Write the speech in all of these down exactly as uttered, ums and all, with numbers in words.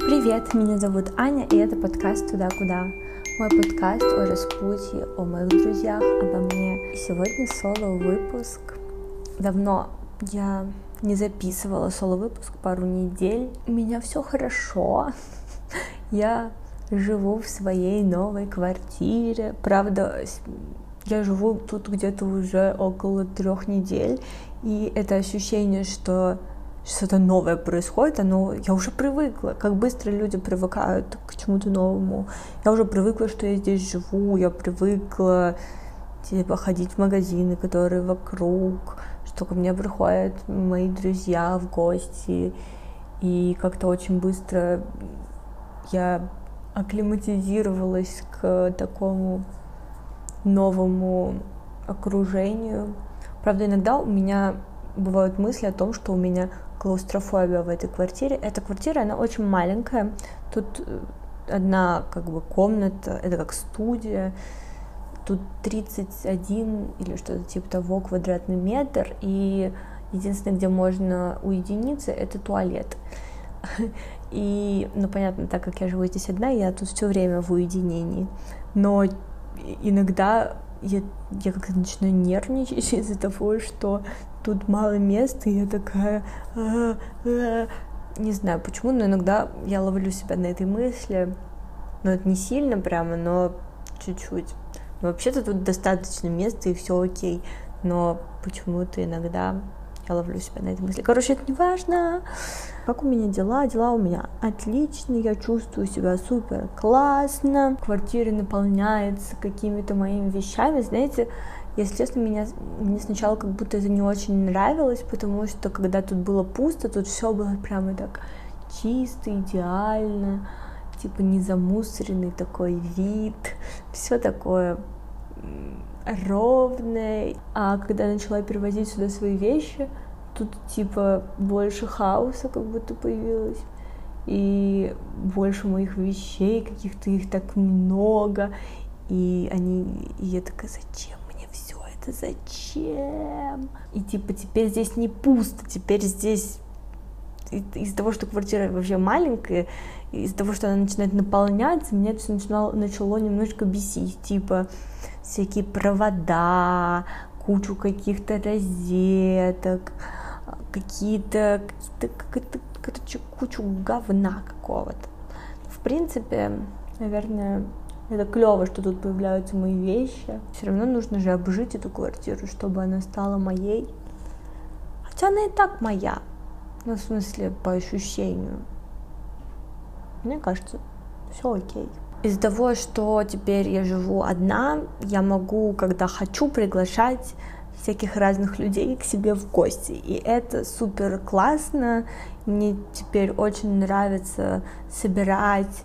Привет, меня зовут Аня, и это подкаст «Туда-куда». Мой подкаст о распутье, о моих друзьях, обо мне. И сегодня соло-выпуск. Давно я не записывала соло-выпуск, пару недель. У меня все хорошо. Я живу в своей новой квартире. Правда, я живу тут где-то уже около трех недель, и это ощущение, что что-то новое происходит, оно, я уже привыкла, как быстро люди привыкают к чему-то новому. Я уже привыкла, что я здесь живу, я привыкла типа ходить в магазины, которые вокруг, что ко мне приходят мои друзья в гости, и как-то очень быстро я акклиматизировалась к такому новому окружению. Правда, иногда у меня бывают мысли о том, что у меня клаустрофобия в этой квартире. Эта квартира, она очень маленькая. Тут одна как бы комната, это как студия. Тут тридцать один или что-то типа того квадратный метр. И единственное, где можно уединиться, это туалет. И, ну, понятно, так как я живу здесь одна, я тут все время в уединении. Но иногда я, я как-то начинаю нервничать из-за того, что тут мало места, и я такая... А, а. Не знаю почему, но иногда я ловлю себя на этой мысли. Но это не сильно прямо, но чуть-чуть. Но вообще-то тут достаточно места, и все окей. Но почему-то иногда я ловлю себя на этой мысли. Короче, это не важно. Как у меня дела? Дела у меня отличные, я чувствую себя супер классно. Квартира наполняется какими-то моими вещами. Знаете, если честно, меня, мне сначала как будто это не очень нравилось, потому что когда тут было пусто, тут все было прямо так чисто, идеально, типа не замусоренный такой вид, все такое ровное. А когда я начала перевозить сюда свои вещи, тут типа больше хаоса как будто появилось, и больше моих вещей, каких-то их так много, и они, и я такая, зачем мне все это, зачем? И типа теперь здесь не пусто, теперь здесь из-за того, что квартира вообще маленькая, из-за того, что она начинает наполняться, меня это все начало, начало немножко бесить, типа всякие провода, кучу каких-то розеток, какие-то, какие-то, какие-то, короче, кучу говна какого-то. В принципе, наверное, это клево, что тут появляются мои вещи. Все равно нужно же обжить эту квартиру, чтобы она стала моей. Хотя она и так моя. Ну, в смысле, по ощущению. Мне кажется, все окей. Из-за того, что теперь я живу одна, я могу, когда хочу, приглашать всяких разных людей к себе в гости. И это супер классно. Мне теперь очень нравится собирать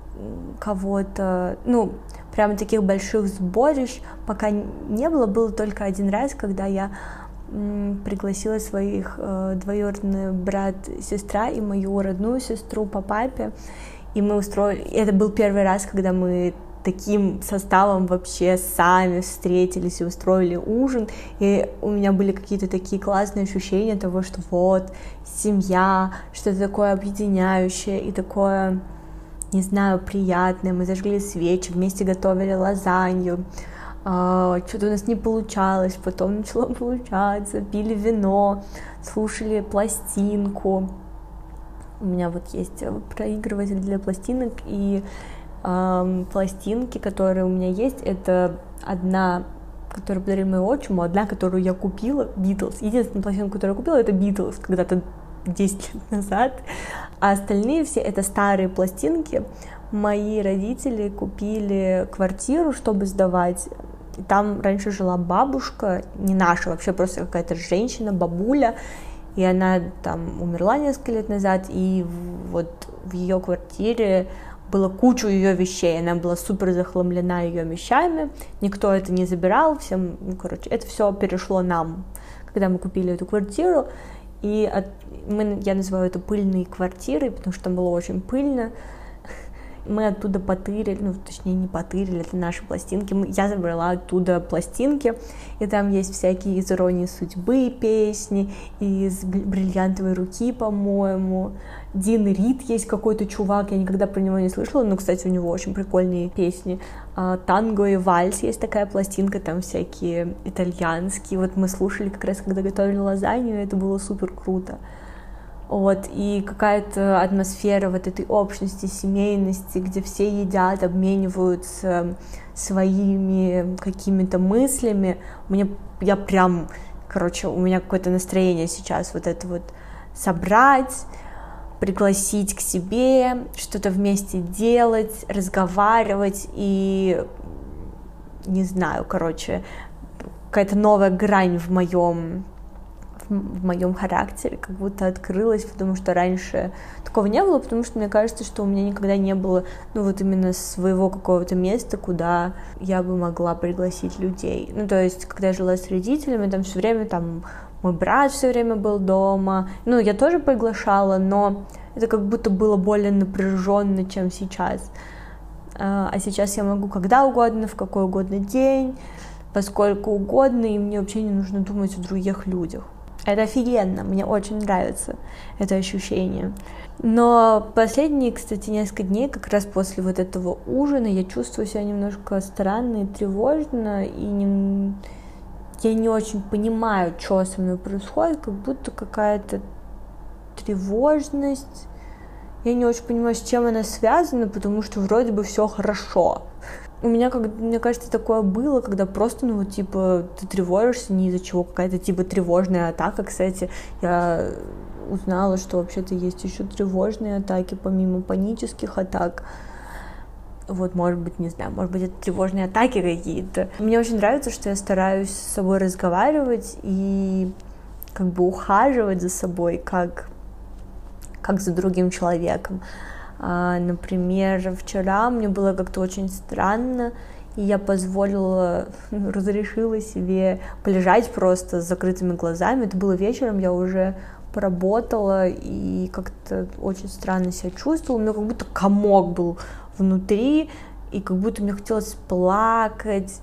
кого-то, ну, прямо таких больших сборищ пока не было. Было только один раз, когда я м, пригласила своих э, двоюродный брат, сестра и мою родную сестру по папе. И мы устроили... Это был первый раз, когда мы таким составом вообще сами встретились и устроили ужин, и у меня были какие-то такие классные ощущения того, что вот, семья, что-то такое объединяющее и такое, не знаю, приятное. Мы зажгли свечи, вместе готовили лазанью, а, что-то у нас не получалось, потом начало получаться, пили вино, слушали пластинку. У меня вот есть проигрыватель для пластинок, и эм, пластинки, которые у меня есть, это одна, которую подарил мой отчим, одна, которую я купила, Beatles. Единственная пластинка, которую я купила, это Beatles, когда-то десять лет назад, а остальные все это старые пластинки. Мои родители купили квартиру, чтобы сдавать. И там раньше жила бабушка, не наша, вообще просто какая-то женщина, бабуля, и она там умерла несколько лет назад, и вот в ее квартире было кучу ее вещей, она была супер захламлена ее вещами, никто это не забирал, всем, ну, короче, это все перешло нам, когда мы купили эту квартиру, и от, мы, я называю это пыльные квартиры, потому что там было очень пыльно. Мы оттуда потырили, ну, точнее, не потырили, это наши пластинки. Я забрала оттуда пластинки, и там есть всякие из «Иронии судьбы» песни, из «Бриллиантовой руки», по-моему, Дин Рид есть какой-то чувак, я никогда про него не слышала, но, кстати, у него очень прикольные песни. Танго и вальс есть такая пластинка, там всякие итальянские. Вот мы слушали как раз, когда готовили лазанью, и это было супер круто. Вот, и какая-то атмосфера вот этой общности, семейности, где все едят, обмениваются своими какими-то мыслями. Мне, я прям, короче, у меня какое-то настроение сейчас вот это вот собрать, пригласить к себе, что-то вместе делать, разговаривать, и, не знаю, короче, какая-то новая грань в моем, в моем характере как будто открылась, потому что раньше такого не было, потому что мне кажется, что у меня никогда не было, ну, вот именно своего какого-то места, куда я бы могла пригласить людей. Ну, то есть, когда я жила с родителями, там все время, там, мой брат все время был дома, ну, я тоже приглашала, но это как будто было более напряженно, чем сейчас. А сейчас я могу когда угодно, в какой угодно день, поскольку угодно, и мне вообще не нужно думать о других людях. Это офигенно, мне очень нравится это ощущение. Но последние, кстати, несколько дней, как раз после вот этого ужина, я чувствую себя немножко странно и тревожно, и не... я не очень понимаю, что со мной происходит, как будто какая-то тревожность. Я не очень понимаю, с чем она связана, потому что вроде бы все хорошо. У меня, как, мне кажется, такое было, когда просто, ну, вот, типа, ты тревожишься не из-за чего, какая-то, типа, тревожная атака. Кстати, я узнала, что вообще-то есть еще тревожные атаки, помимо панических атак. Вот, может быть, не знаю, может быть, это тревожные атаки какие-то. Мне очень нравится, что я стараюсь с собой разговаривать и как бы ухаживать за собой, как, как за другим человеком. А, например, вчера мне было как-то очень странно, и я позволила, разрешила себе полежать просто с закрытыми глазами. Это было вечером, я уже поработала и как-то очень странно себя чувствовала. У меня как будто комок был внутри, и как будто мне хотелось плакать,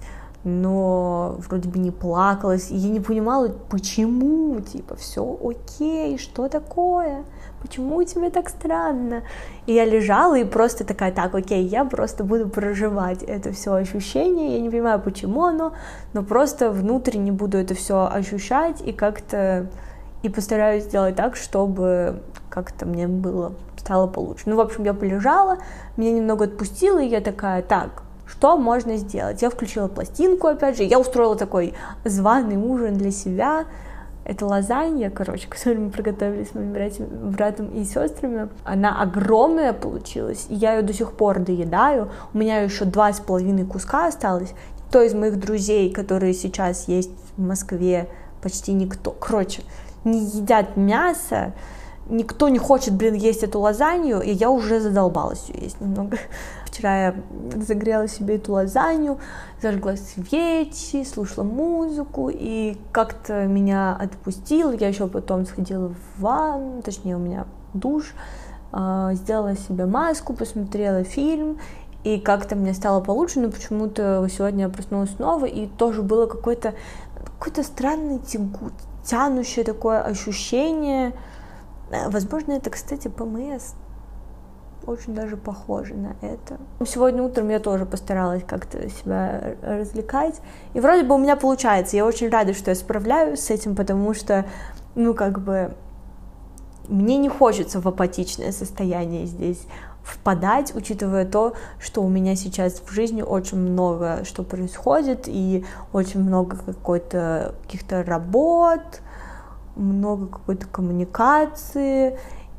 но вроде бы не плакалась, и я не понимала, почему, типа, все окей, что такое, почему тебе так странно, и я лежала и просто такая, так, окей, я просто буду проживать это все ощущение, я не понимаю, почему оно, но просто внутренне буду это все ощущать и как-то, и постараюсь сделать так, чтобы как-то мне было, стало получше. Ну, в общем, я полежала, меня немного отпустило, и я такая, так, что можно сделать? Я включила пластинку, опять же, я устроила такой званый ужин для себя. Это лазанья, короче, которую мы приготовили с моим братьям, братом и сестрами. Она огромная получилась, и я ее до сих пор доедаю. У меня еще два с половиной куска осталось. Никто из моих друзей, которые сейчас есть в Москве, почти никто, короче, не едят мясо. Никто не хочет, блин, есть эту лазанью, и я уже задолбалась ее есть немного. Вчера я загрела себе эту лазанью, зажгла свечи, слушала музыку, и как-то меня отпустило. Я еще потом сходила в ванну, точнее, у меня душ, сделала себе маску, посмотрела фильм, и как-то мне стало получше, но почему-то сегодня я проснулась снова, и тоже было какое-то, какое-то странное, тягу, тянущее такое ощущение. Возможно, это, кстати, ПМС. Очень даже похоже на это. Сегодня утром я тоже постаралась как-то себя развлекать. И вроде бы у меня получается. Я очень рада, что я справляюсь с этим, потому что, ну, как бы, мне не хочется в апатичное состояние здесь впадать, учитывая то, что у меня сейчас в жизни очень много что происходит, и очень много какой-то, каких-то работ, много какой-то коммуникации,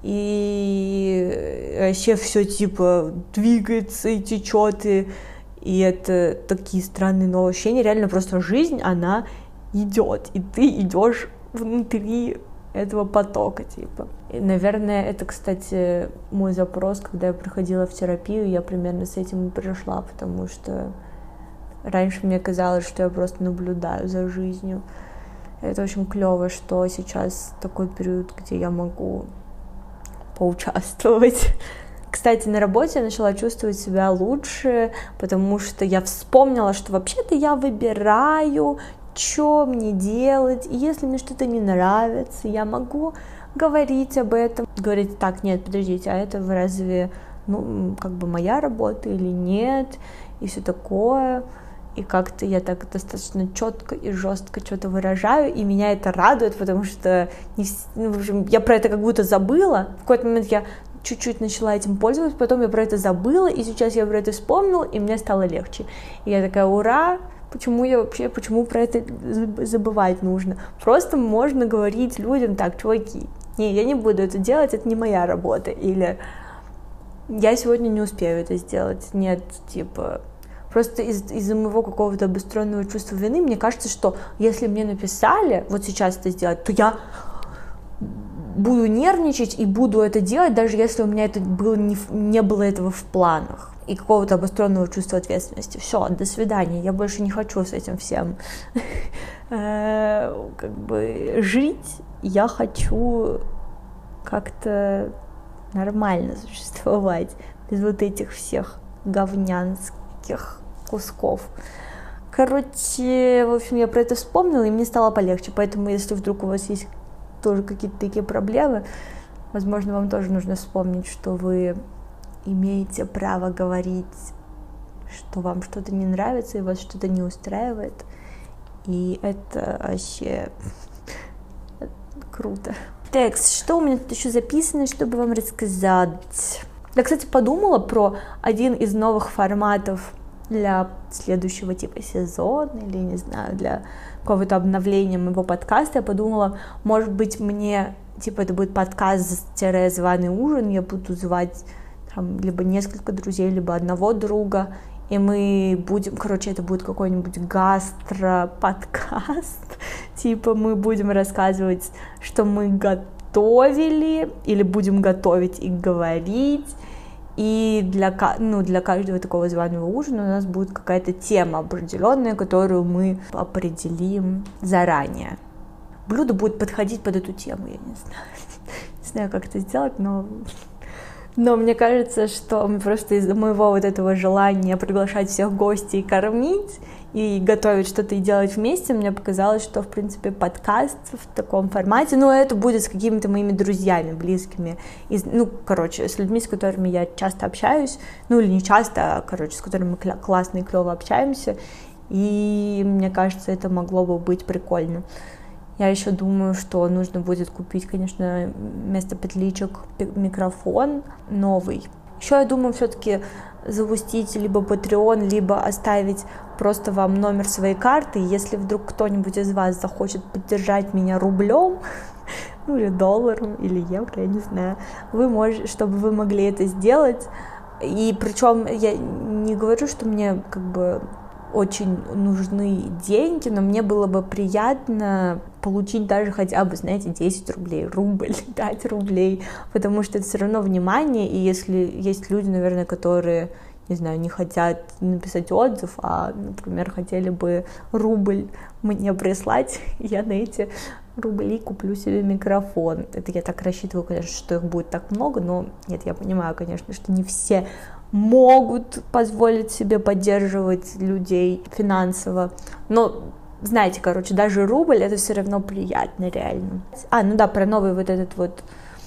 и вообще все типа двигается и течет, и, и это такие странные новые ощущения. Реально просто жизнь, она идет, и ты идешь внутри этого потока, типа. И, наверное, это, кстати, мой запрос, когда я приходила в терапию, я примерно с этим и пришла, потому что раньше мне казалось, что я просто наблюдаю за жизнью. Это очень клево, что сейчас такой период, где я могу поучаствовать. Кстати, на работе я начала чувствовать себя лучше, потому что я вспомнила, что вообще-то я выбираю, что мне делать, и если мне что-то не нравится, я могу говорить об этом, говорить, так, нет, подождите, а это разве, ну, как бы моя работа или нет, и все такое. И как-то я так достаточно четко и жестко что-то выражаю, и меня это радует, потому что не, ну, в общем, я про это как будто забыла. В какой-то момент я чуть-чуть начала этим пользоваться, потом я про это забыла, и сейчас я про это вспомнила, и мне стало легче. И я такая, ура! Почему я вообще, почему про это забывать нужно? Просто можно говорить людям, так, чуваки, не, я не буду это делать, это не моя работа, или я сегодня не успею это сделать, нет, типа... Просто из- из-за моего какого-то обостренного чувства вины, мне кажется, что если мне написали вот сейчас это сделать, то я буду нервничать и буду это делать, даже если у меня это было не, не было этого в планах. И какого-то обостренного чувства ответственности. Все, до свидания, я больше не хочу с этим всем как бы жить. Я хочу как-то нормально существовать без вот этих всех говнянских кусков. Короче, в общем, я про это вспомнила, и мне стало полегче. Поэтому, если вдруг у вас есть тоже какие-то такие проблемы, возможно, вам тоже нужно вспомнить, что вы имеете право говорить, что вам что-то не нравится, и вас что-то не устраивает. И это вообще круто. Так, что у меня тут еще записано, чтобы вам рассказать? Я, кстати, подумала про один из новых форматов для следующего типа сезона, или, не знаю, для какого-то обновления моего подкаста. Я подумала, может быть, мне, типа, это будет подкаст-званый ужин, я буду звать там либо несколько друзей, либо одного друга, и мы будем, короче, это будет какой-нибудь гастро-подкаст, типа мы будем рассказывать, что мы готовили, или будем готовить и говорить. И для, ну, для каждого такого званого ужина у нас будет какая-то тема определенная, которую мы определим заранее. Блюдо будет подходить под эту тему, я не знаю. Не знаю, как это сделать, но... Но мне кажется, что просто из-за моего вот этого желания приглашать всех гостей и кормить, и готовить что-то и делать вместе, мне показалось, что, в принципе, подкаст в таком формате, ну, это будет с какими-то моими друзьями, близкими, из, ну, короче, с людьми, с которыми я часто общаюсь, ну, или не часто, а, короче, с которыми мы кля- классно и клево общаемся, и мне кажется, это могло бы быть прикольно. Я еще думаю, что нужно будет купить, конечно, вместо петличек микрофон новый. Еще я думаю все-таки запустить либо Patreon, либо оставить просто вам номер своей карты. Если вдруг кто-нибудь из вас захочет поддержать меня рублем, ну или долларом, или евро, я не знаю, вы можете, чтобы вы могли это сделать. И причем я не говорю, что мне как бы очень нужны деньги, но мне было бы приятно получить даже хотя бы, знаете, десять рублей, рубль, пять рублей, потому что это все равно внимание, и если есть люди, наверное, которые, не знаю, не хотят написать отзыв, а, например, хотели бы рубль мне прислать, я на эти рубли куплю себе микрофон. Это я так рассчитываю, конечно, что их будет так много, но нет, я понимаю, конечно, что не все могут позволить себе поддерживать людей финансово, но знаете, короче, даже рубль это все равно приятно, реально. А, ну да, про новый вот этот вот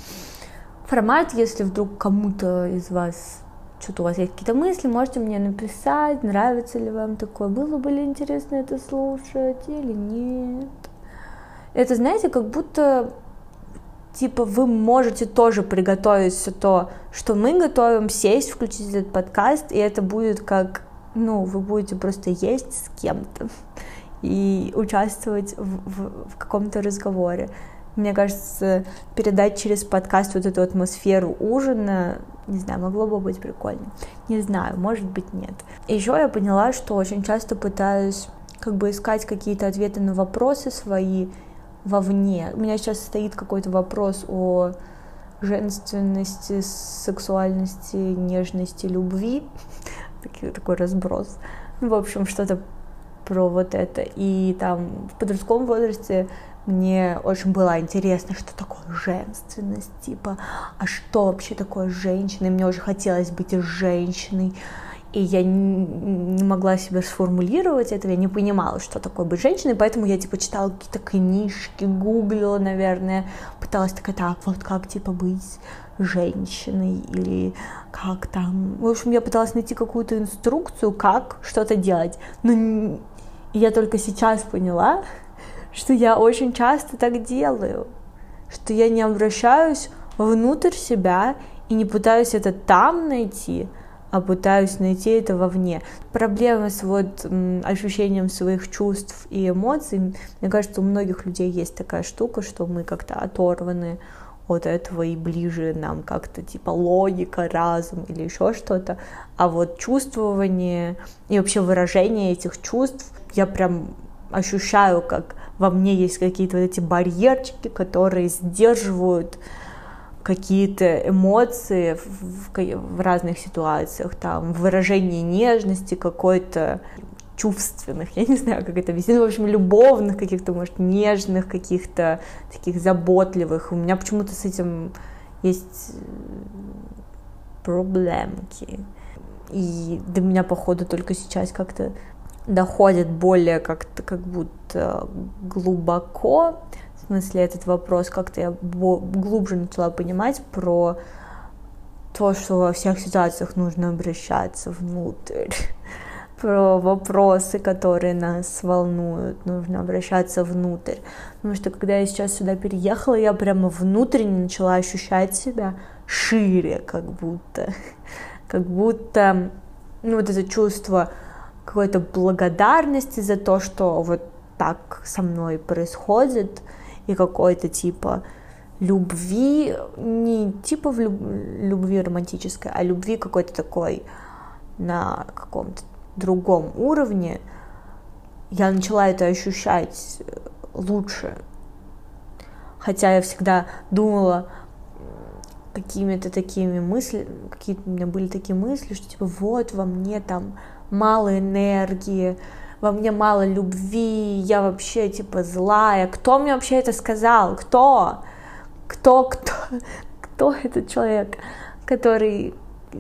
формат, если вдруг кому-то из вас что-то у вас есть какие-то мысли, можете мне написать, нравится ли вам такое, было бы ли интересно это слушать или нет. Это, знаете, как будто типа вы можете тоже приготовить все то, что мы готовим, сесть, включить этот подкаст, и это будет как, ну, вы будете просто есть с кем-то и участвовать в, в, в каком-то разговоре. Мне кажется, передать через подкаст вот эту атмосферу ужина, не знаю, могло бы быть прикольно. Не знаю, может быть, нет. И еще я поняла, что очень часто пытаюсь как бы искать какие-то ответы на вопросы свои вовне. У меня сейчас стоит какой-то вопрос о женственности, сексуальности, нежности, любви. Такой разброс. Ну, в общем, что-то про вот это. И там в подростковом возрасте мне очень было интересно, что такое женственность, типа, а что вообще такое женщина, и мне очень хотелось быть женщиной, И я не могла себе сформулировать этого, я не понимала, что такое быть женщиной, поэтому я, типа, читала какие-то книжки, гуглила, наверное, пыталась такая, так, вот как, типа, быть женщиной, или как там... В общем, я пыталась найти какую-то инструкцию, как что-то делать, но я только сейчас поняла, что я очень часто так делаю, что я не обращаюсь внутрь себя и не пытаюсь это там найти, а пытаюсь найти это вовне. Проблема с вот м, ощущением своих чувств и эмоций, мне кажется, у многих людей есть такая штука, что мы как-то оторваны от этого и ближе нам как-то типа логика, разум или еще что-то, а вот чувствование и вообще выражение этих чувств, я прям ощущаю, как во мне есть какие-то вот эти барьерчики, которые сдерживают какие-то эмоции в, в, в разных ситуациях, там, выражение нежности какой-то, чувственных, я не знаю, как это объяснить, в общем, любовных каких-то, может, нежных, каких-то таких заботливых. У меня почему-то с этим есть проблемки. И до меня, походу, только сейчас как-то доходит более как-то, как будто глубоко, в смысле, этот вопрос, как-то я глубже начала понимать про то, что во всех ситуациях нужно обращаться внутрь, про вопросы, которые нас волнуют, нужно обращаться внутрь. Потому что когда я сейчас сюда переехала, я прямо внутренне начала ощущать себя шире, как будто, как будто, ну, вот это чувство какой-то благодарности за то, что вот так со мной происходит, и какой-то типа любви, не типа в люб... любви романтической, а любви какой-то такой на каком-то другом уровне, я начала это ощущать лучше. Хотя я всегда думала какими-то такими мыслями, какие-то у меня были такие мысли, что типа вот во мне там мало энергии, во мне мало любви, я вообще, типа, злая. Кто мне вообще это сказал? Кто? Кто, кто, кто этот человек, который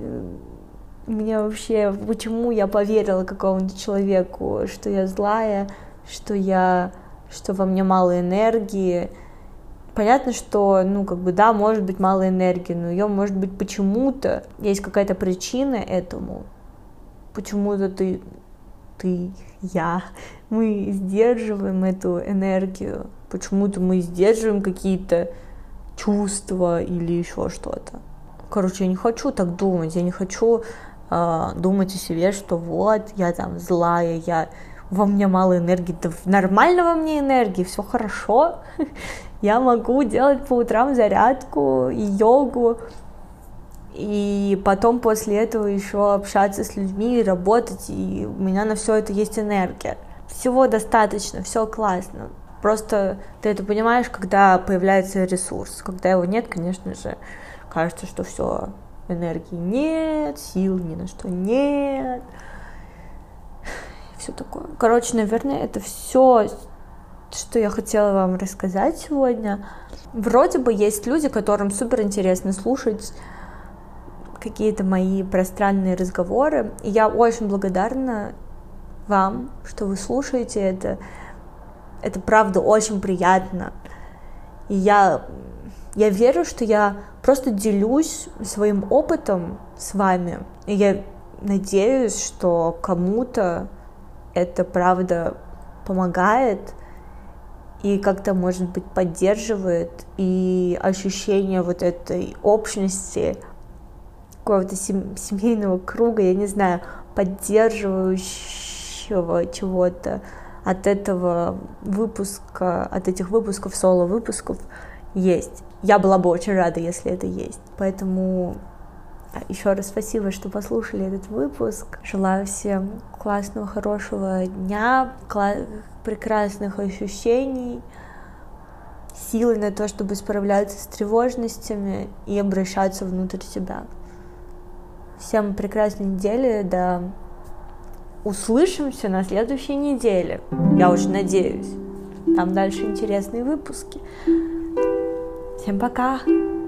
мне вообще... Почему я поверила какому-то человеку, что я злая, что я... что во мне мало энергии? Понятно, что, ну, как бы, да, может быть мало энергии, но ее, может быть, почему-то есть какая-то причина этому. Почему-то ты... ты, я, мы сдерживаем эту энергию, почему-то мы сдерживаем какие-то чувства или еще что-то. Короче, я не хочу так думать, я не хочу э, думать о себе, что вот, я там злая, я, во мне мало энергии, да нормально во мне энергии, все хорошо, я могу делать по утрам зарядку и йогу, и потом после этого еще общаться с людьми, работать, и у меня на все это есть энергия. Всего достаточно, все классно. Просто ты это понимаешь, когда появляется ресурс. Когда его нет, конечно же, кажется, что все, энергии нет, сил ни на что нет. Все такое. Короче, наверное, это все, что я хотела вам рассказать сегодня. Вроде бы есть люди, которым супер интересно слушать какие-то мои пространные разговоры. И я очень благодарна вам, что вы слушаете это. Это правда очень приятно. И я, я верю, что я просто делюсь своим опытом с вами. И я надеюсь, что кому-то это правда помогает и как-то, может быть, поддерживает. И ощущение вот этой общности, какого-то семейного круга, я не знаю, поддерживающего чего-то от этого выпуска, от этих выпусков, соло-выпусков есть. Я была бы очень рада, если это есть. Поэтому еще раз спасибо, что послушали этот выпуск. Желаю всем классного, хорошего дня, кла- прекрасных ощущений, силы на то, чтобы справляться с тревожностями и обращаться внутрь себя. Всем прекрасной недели, да услышимся на следующей неделе. Я очень надеюсь. Там дальше интересные выпуски. Всем пока!